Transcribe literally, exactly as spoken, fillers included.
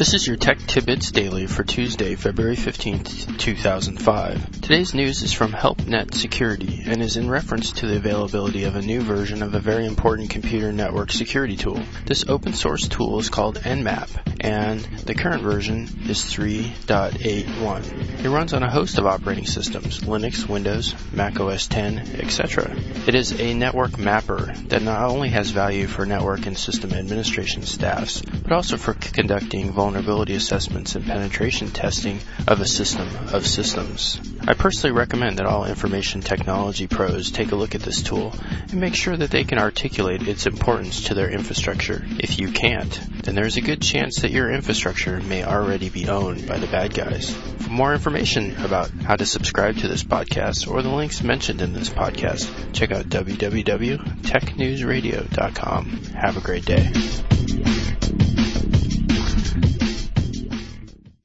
This is your Tech Tidbits Daily for Tuesday, February fifteenth, two thousand five. Today's news is from HelpNet Security and is in reference to the availability of a new version of a very important computer network security tool. This open source tool is called Nmap, and the current version is three point eight one. It runs on a host of operating systems, Linux, Windows, Mac O S X, et cetera. It is a network mapper that not only has value for network and system administration staffs, but also for conducting vulnerability assessments and penetration testing of a system of systems. I personally recommend that all information technology pros take a look at this tool and make sure that they can articulate its importance to their infrastructure. If you can't, then there's a good chance that your infrastructure may already be owned by the bad guys. For more information about how to subscribe to this podcast or the links mentioned in this podcast, check out w w w dot tech news radio dot com. Have a great day.